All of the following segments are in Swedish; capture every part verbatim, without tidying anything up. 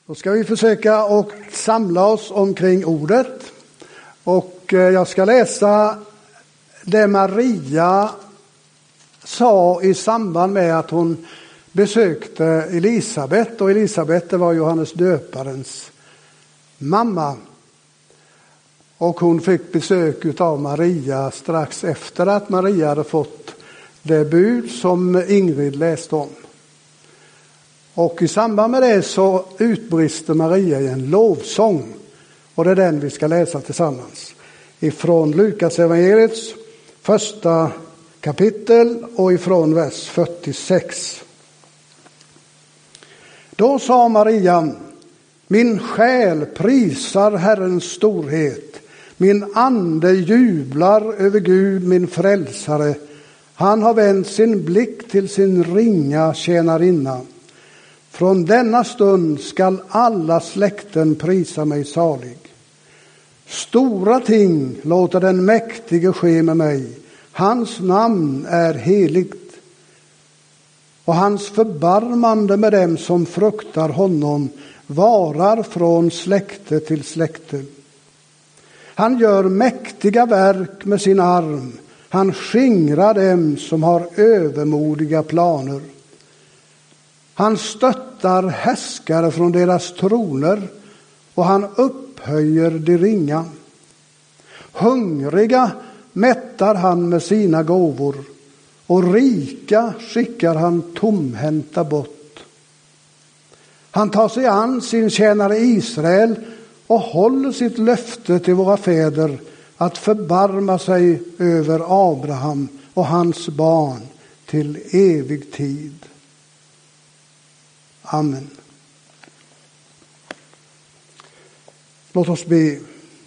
Då ska vi försöka och samla oss omkring ordet. Och jag ska läsa det Maria sa i samband med att hon besökte Elisabet. Och Elisabet var Johannes döparens mamma. Och hon fick besök av Maria strax efter att Maria hade fått det bud som Ingrid läste om. Och i samband med det så utbrister Maria i en lovsång. Och det är den vi ska läsa tillsammans. Ifrån Lukas evangeliets första kapitel och ifrån vers fyrtiosex. Då sa Maria: min själ prisar Herrens storhet. Min ande jublar över Gud, min frälsare. Han har vänt sin blick till sin ringa tjänarinna. Från denna stund skall alla släkten prisa mig salig. Stora ting låter den mäktige ske med mig. Hans namn är heligt. Och hans förbarmande med dem som fruktar honom varar från släkte till släkte. Han gör mäktiga verk med sin arm. Han skingrar dem som har övermodiga planer. Han stöttar härskare från deras troner och han upphöjer de ringa. Hungriga mättar han med sina gåvor och rika skickar han tomhänta bort. Han tar sig an sin tjänare Israel och håller sitt löfte till våra fäder att förbarma sig över Abraham och hans barn till evig tid. Amen. Låt oss be.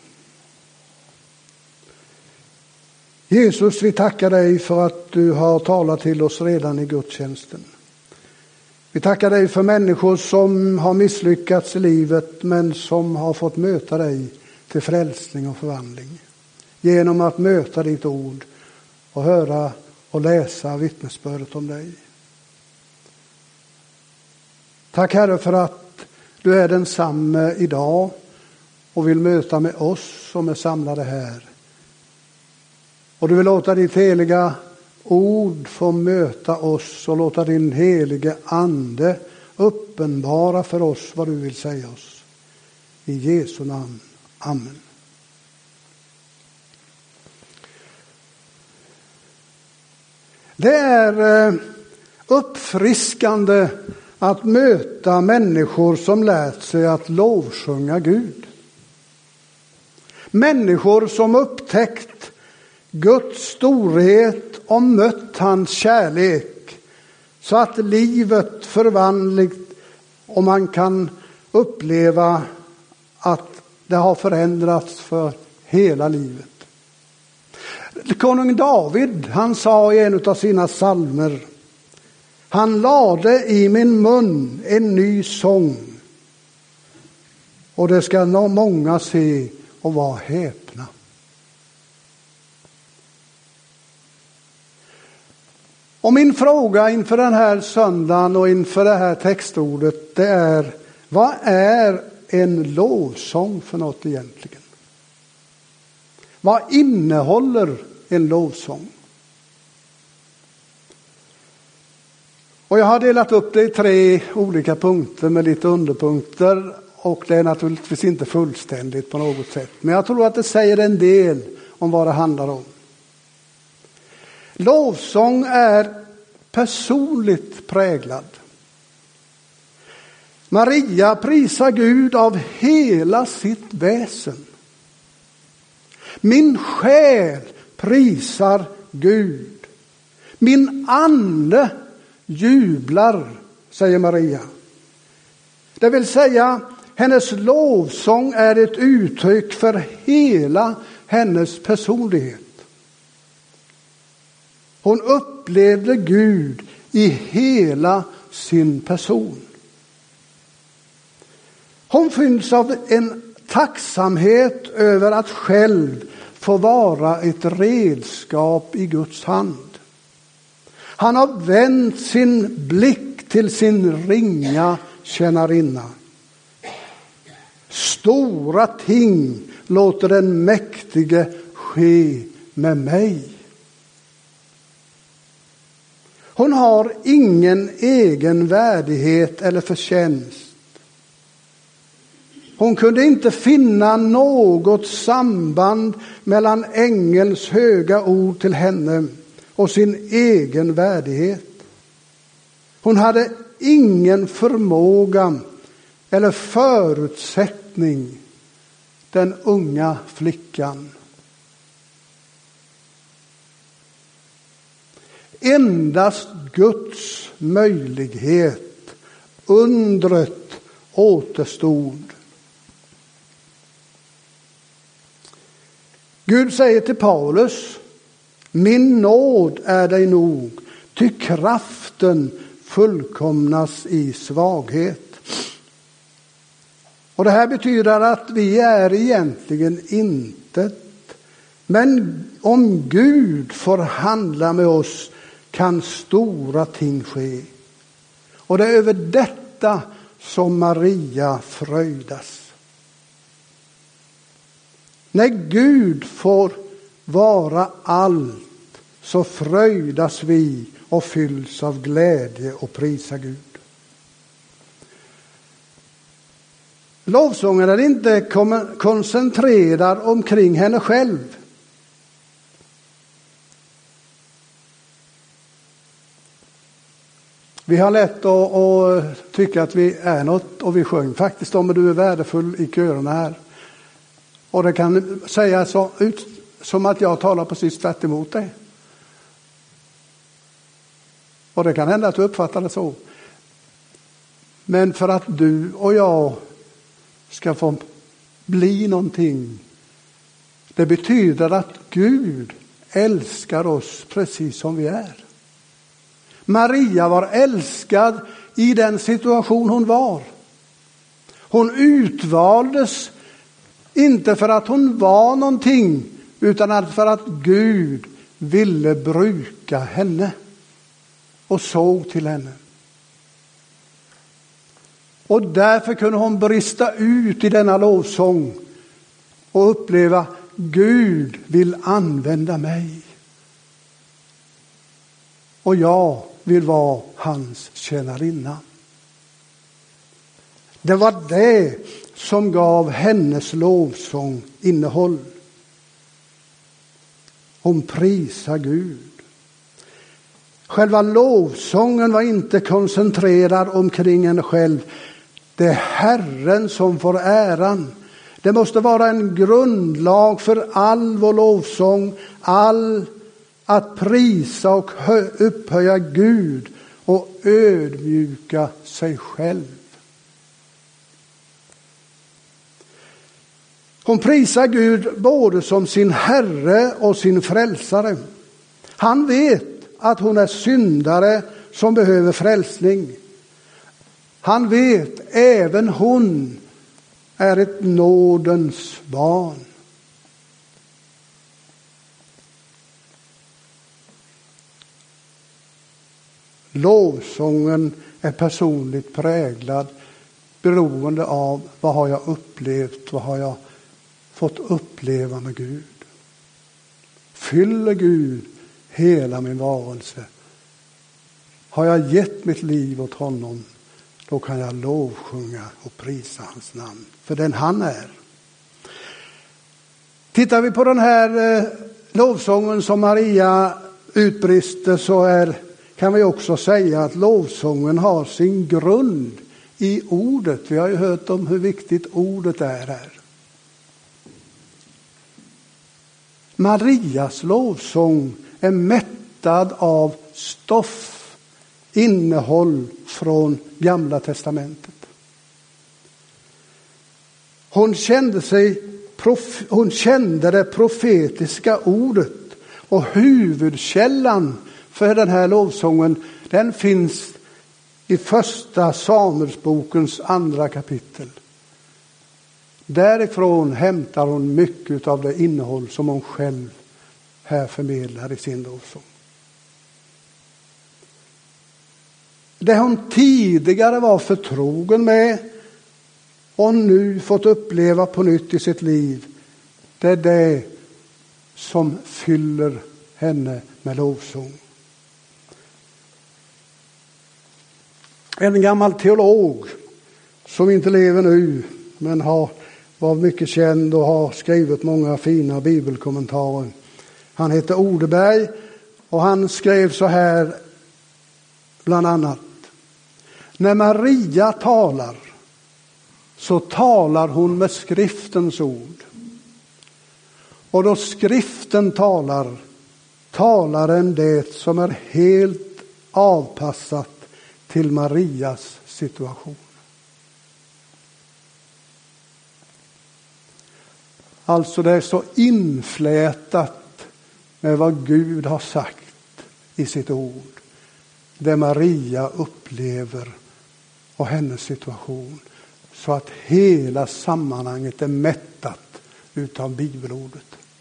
Jesus, vi tackar dig för att du har talat till oss redan i gudstjänsten. Vi tackar dig för människor som har misslyckats i livet men som har fått möta dig till frälsning och förvandling. Genom att möta ditt ord och höra och läsa vittnesbördet om dig. Tack Herre för att du är densamme idag och vill möta med oss som är samlade här. Och du vill låta ditt heliga ord få möta oss och låta din helige ande uppenbara för oss vad du vill säga oss. I Jesu namn. Amen. Det är uppfriskande att möta människor som lärt sig att lovsjunga Gud. Människor som upptäckt Guds storhet och mött hans kärlek så att livet förvandligt och man kan uppleva att det har förändrats för hela livet. Konung David, han sa i en av sina psalmer: han lade i min mun en ny sång och det ska nå många se och vara häpna. Och min fråga inför den här söndagen och inför det här textordet, det är: vad är en lovsång för något egentligen? Vad innehåller en lovsång? Och jag har delat upp det i tre olika punkter med lite underpunkter. Och det är naturligtvis inte fullständigt på något sätt. Men jag tror att det säger en del om vad det handlar om. Lovsång är personligt präglad. Maria prisar Gud av hela sitt väsen. Min själ prisar Gud. Min ande jublar, säger Maria. Det vill säga, hennes lovsång är ett uttryck för hela hennes personlighet. Hon upplevde Gud i hela sin person. Hon fylls av en tacksamhet över att själv få vara ett redskap i Guds hand. Han har vänt sin blick till sin ringa tjänarinna. Stora ting låter den mäktige ske med mig. Hon har ingen egen värdighet eller förtjänst. Hon kunde inte finna något samband mellan ängelns höga ord till henne och sin egen värdighet. Hon hade ingen förmåga eller förutsättning, den unga flickan. Endast Guds möjlighet, undret, återstod. Gud säger till Paulus: min nåd är dig nog, ty kraften fullkomnas i svaghet. Och det här betyder att vi är egentligen intet. Men om Gud får handla med oss kan stora ting ske. Och det är över detta som Maria fröjdas. När Gud får vara allt så fröjdas vi och fylls av glädje och prisar Gud. Lovsången är inte koncentrerad omkring henne själv. Vi har lätt att, att tycka att vi är något, och vi sjöng faktiskt om att du är värdefull i körerna här. Och det kan sägas så, ut som att jag talar precis tvärt emot dig. Och det kan hända att du uppfattar det så. Men för att du och jag ska få bli någonting, det betyder att Gud älskar oss precis som vi är. Maria var älskad i den situation hon var. Hon utvaldes inte för att hon var någonting, utan för att Gud ville bruka henne och såg till henne. Och därför kunde hon brista ut i denna lovsång och uppleva: Gud vill använda mig. Och jag vill vara hans tjänarinna. Det var det som gav hennes lovsång innehåll. Hon prisar Gud. Själva lovsången var inte koncentrerad omkring henne själv. Det är Herren som får äran. Det måste vara en grundlag för all vår lovsång, all att prisa och upphöja Gud och ödmjuka sig själv. Hon prisar Gud både som sin Herre och sin frälsare. Han vet att hon är syndare som behöver frälsning. Han vet även hon är ett nådens barn. Lovsången är personligt präglad, beroende av vad har jag upplevt, vad har jag fått uppleva med Gud. Fyller Gud hela min varelse? Har jag gett mitt liv åt honom, då kan jag lovsjunga och prisa hans namn för den han är. Tittar vi på den här eh, lovsången som Maria utbrister, så är, kan vi också säga att lovsången har sin grund i ordet. Vi har ju hört om hur viktigt ordet är här. Marias lovsång är mättad av stoff, innehåll från Gamla testamentet. Hon kände sig prof, hon kände det profetiska ordet, och huvudkällan för den här lovsången, den finns i första Samuelsbokens andra kapitel. Därifrån hämtar hon mycket av det innehåll som hon själv här förmedlar i sin lovsång. Det hon tidigare var förtrogen med och nu fått uppleva på nytt i sitt liv, det är det som fyller henne med lovsång. En gammal teolog som inte lever nu men har varit mycket känd och har skrivit många fina bibelkommentarer. Han heter Odeberg och han skrev så här bland annat: när Maria talar så talar hon med skriftens ord. Och då skriften talar, talar den det som är helt avpassat till Marias situation. Alltså det är så inflätat med vad Gud har sagt i sitt ord. Det Maria upplever och hennes situation. Så att hela sammanhanget är mättat utav bibelordet.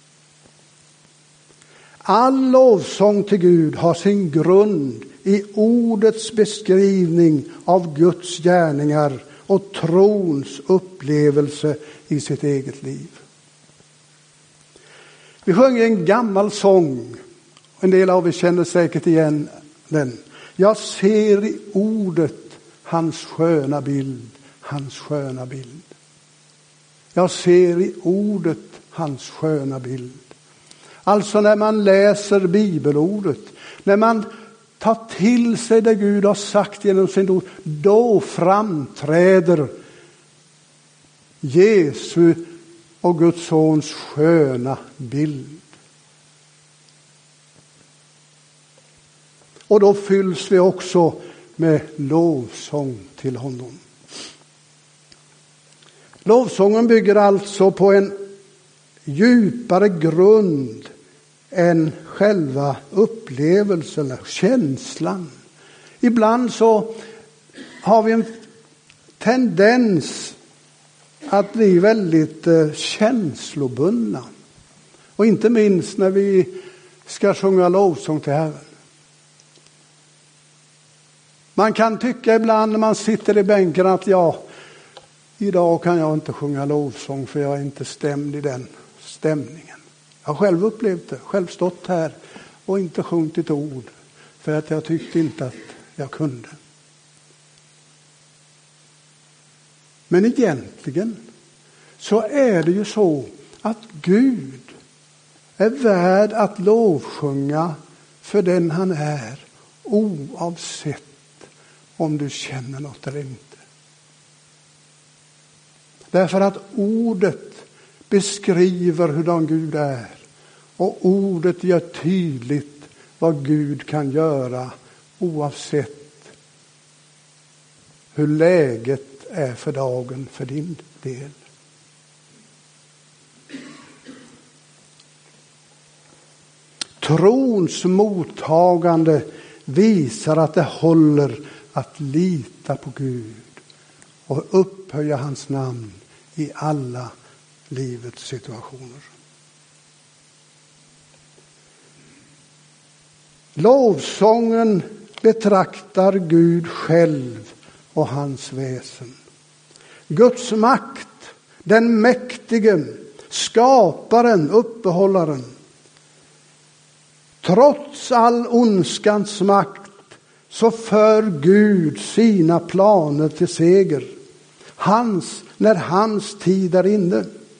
All lovsång till Gud har sin grund i ordets beskrivning av Guds gärningar och trons upplevelse i sitt eget liv. Vi sjöng en gammal sång. En del av er känner säkert igen den. Jag ser i ordet hans sköna bild, hans sköna bild. Jag ser i ordet hans sköna bild. Alltså när man läser bibelordet, när man tar till sig det Gud har sagt genom sin ord, då framträder Jesu och Guds sons sköna bild. Och då fylls vi också med lovsång till honom. Lovsången bygger alltså på en djupare grund än själva upplevelsen eller känslan. Ibland så har vi en tendens att bli väldigt eh, känslobundna. Och inte minst när vi ska sjunga lovsång till Herren. Man kan tycka ibland när man sitter i bänken att ja, idag kan jag inte sjunga lovsång för jag är inte stämd i den stämningen. Jag har själv upplevt det, själv stått här och inte sjungit ett ord för att jag tyckte inte att jag kunde. Men egentligen så är det ju så att Gud är värd att lovsjunga för den han är, oavsett om du känner något eller inte. Därför att ordet beskriver hurdan Gud är. Och ordet gör tydligt vad Gud kan göra oavsett hur läget är för dagen för din del. Trons mottagande visar att det håller att lita på Gud och upphöja hans namn i alla livets situationer. Lovsången betraktar Gud själv och hans väsen. Guds makt, den mäktige, skaparen, uppehållaren. Trots all ondskans makt så för Gud sina planer till seger. Hans, när hans tid är inne.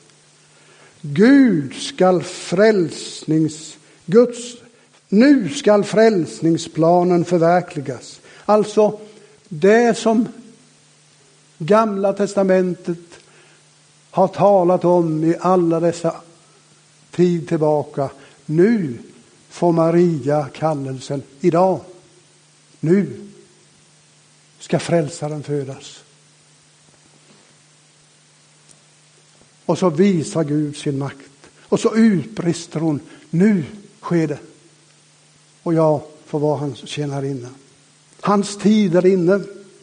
Gud skall frälsnings, Guds, nu skall frälsningsplanen förverkligas. Alltså det som Gamla testamentet har talat om i alla dessa tid tillbaka. Nu får Maria kallelsen idag. Nu ska frälsaren födas. Och så visar Gud sin makt. Och så utbrister hon. Nu sker det. Och jag får vara hans tjänarinna. Hans tid är inne.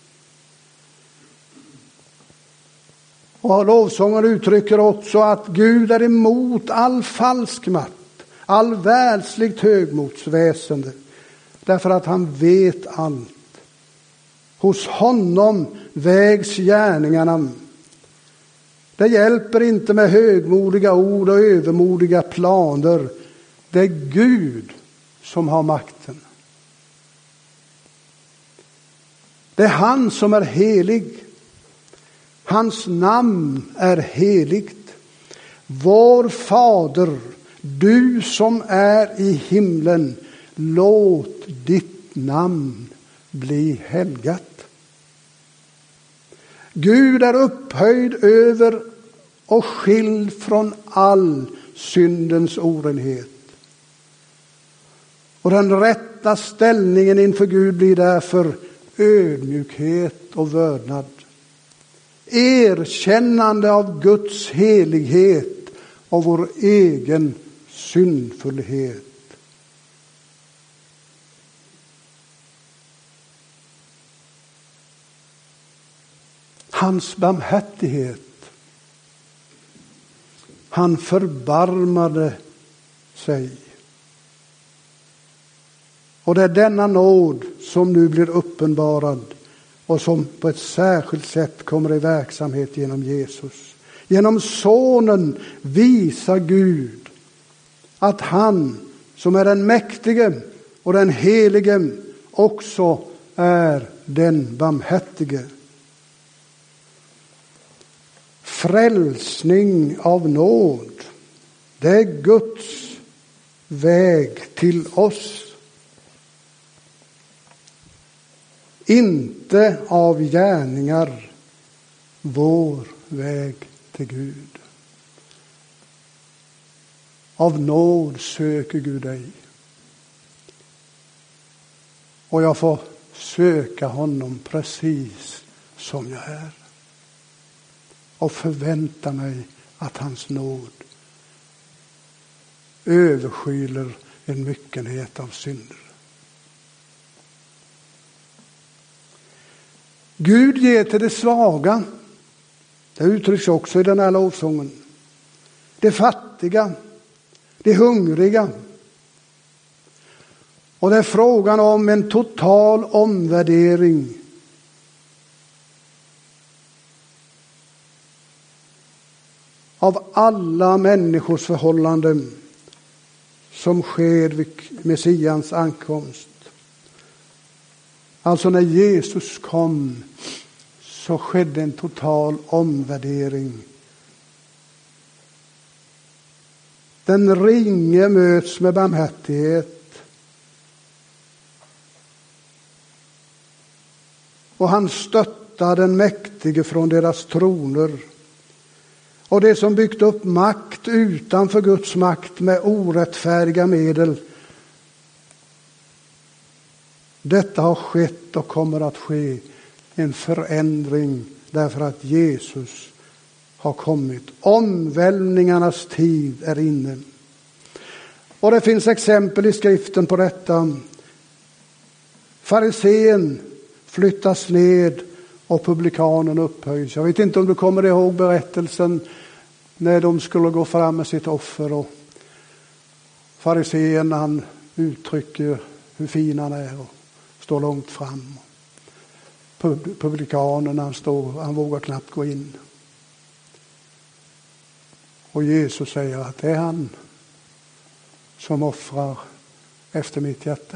Och lovsången uttrycker också att Gud är emot all falsk makt. All världsligt högmodsväsende. Därför att han vet allt. Hos honom vägs gärningarna Det hjälper inte med högmodiga ord och övermodiga planer. Det är Gud som har makten. Det är han som är helig. Hans namn är heligt. Vår Fader, du som är i himlen, låt ditt namn bli helgat. Gud är upphöjd över och skild från all syndens orenhet. Och den rätta ställningen inför Gud blir därför ödmjukhet och vördnad. Erkännande av Guds helighet och vår egen syndfullhet. Hans barmhärtighet. Han förbarmade sig. Och det är denna nåd som nu blir uppenbarad och som på ett särskilt sätt kommer i verksamhet genom Jesus. Genom sonen visar Gud att han som är den mäktige och den helige också är den barmhärtige. Frälsning av nåd, det är Guds väg till oss. Inte av gärningar, vår väg till Gud. Av nåd söker Gud dig. Och jag får söka honom precis som jag är. Och förvänta mig att hans nåd överskyler en myckenhet av synder. Gud ger till det svaga. Det uttrycks också i den här lovsången. Det fattiga, det hungriga. Och det är frågan om en total omvärdering av alla människors förhållanden som sker vid Messians ankomst. Alltså när Jesus kom så skedde en total omvärdering. Den ringe möts med barmhärtighet. Och han stöttar den mäktige från deras troner. Och det som byggt upp makt utanför Guds makt med orättfärdiga medel. Detta har skett och kommer att ske en förändring därför att Jesus har kommit. Omvälvningarnas tid är inne. Och det finns exempel i skriften på detta. Farisén flyttas ned och publikanen upphöjs. Jag vet inte om du kommer ihåg berättelsen när de skulle gå fram med sitt offer. Och farisén, han uttrycker hur fin han är och står långt fram. Publikanen, han står, han vågar knappt gå in. Och Jesus säger att det är han som offrar efter mitt hjärta.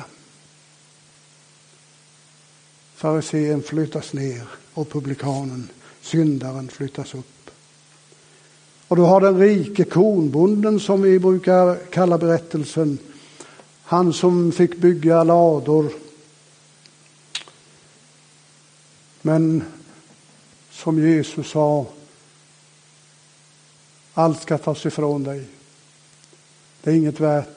Farisén flyttas ner och publikanen, syndaren, flyttas upp. Och då har den rike kornbonden, som vi brukar kalla berättelsen, han som fick bygga lador, men som Jesus sa, allt ska tas ifrån dig. Det är inget värt.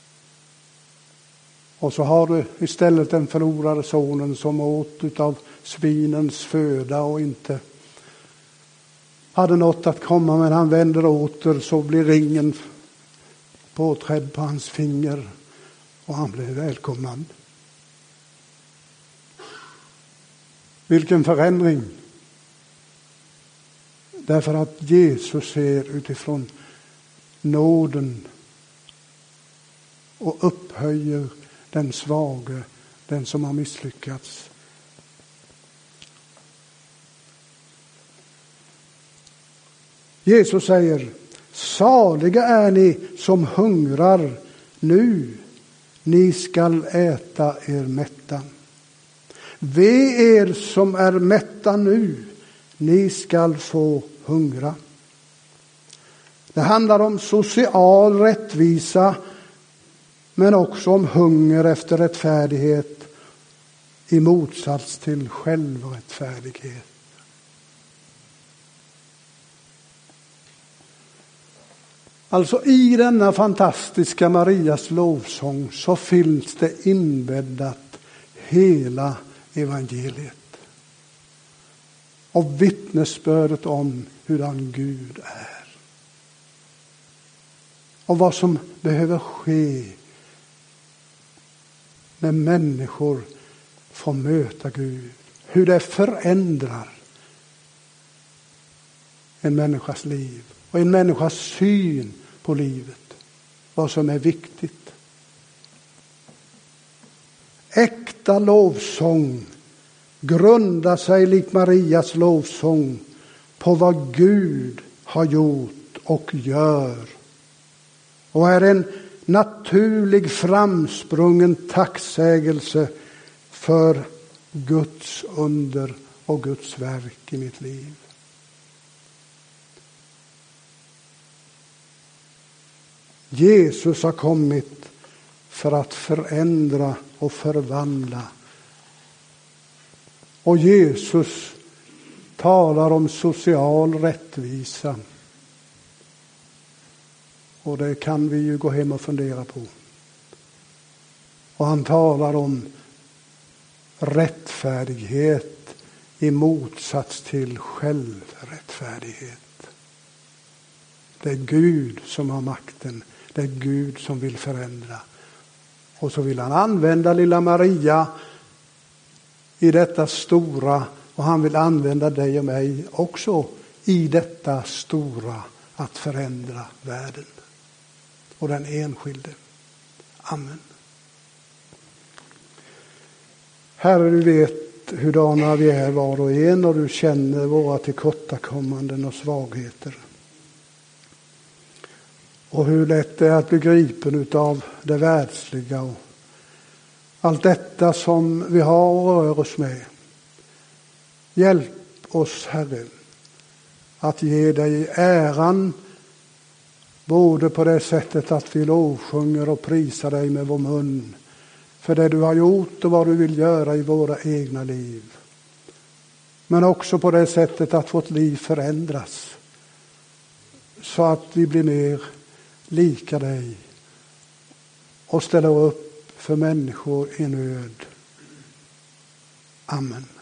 Och så har du istället den förlorade sonen som åt utav svinens föda och inte hade något att komma, men han vänder åter, så blir ringen påträdd på hans finger och han blir välkomnad. Vilken förändring! Därför att Jesus ser utifrån nåden och upphöjer den svage, den som har misslyckats. Jesus säger, saliga är ni som hungrar nu, ni skall äta er mätta. Ve er som är mätta nu, ni skall få hungra. Det handlar om social rättvisa, men också om hunger efter rättfärdighet i motsats till självrättfärdighet. Alltså i denna fantastiska Marias lovsång så finns det inbäddat hela evangeliet och vittnesbördet om hurdan Gud är. Och vad som behöver ske när människor får möta Gud. Hur det förändrar en människas liv och en människas syn på livet. Vad som är viktigt. Äkta lovsång grundar sig likt Marias lovsång på vad Gud har gjort och gör. Och är en naturlig framsprungen tacksägelse för Guds under och Guds verk i mitt liv. Jesus har kommit för att förändra och förvandla. Och Jesus talar om social rättvisa. Och det kan vi ju gå hem och fundera på. Och han talar om rättfärdighet i motsats till självrättfärdighet. Det är Gud som har makten. Det är Gud som vill förändra. Och så vill han använda lilla Maria i detta stora. Och han vill använda dig och mig också i detta stora att förändra världen. Och den enskilde. Amen. Herre, du vet hurdana vi är var och en och du känner våra tillkortakommanden och svagheter. Och hur lätt det är att bli gripen av det världsliga och allt detta som vi har och rör oss med. Hjälp oss, Herre, att ge dig äran både på det sättet att vi lovsjunger och prisar dig med vår mun för det du har gjort och vad du vill göra i våra egna liv. Men också på det sättet att vårt liv förändras så att vi blir mer lika dig och ställer upp för människor i nöd. Amen.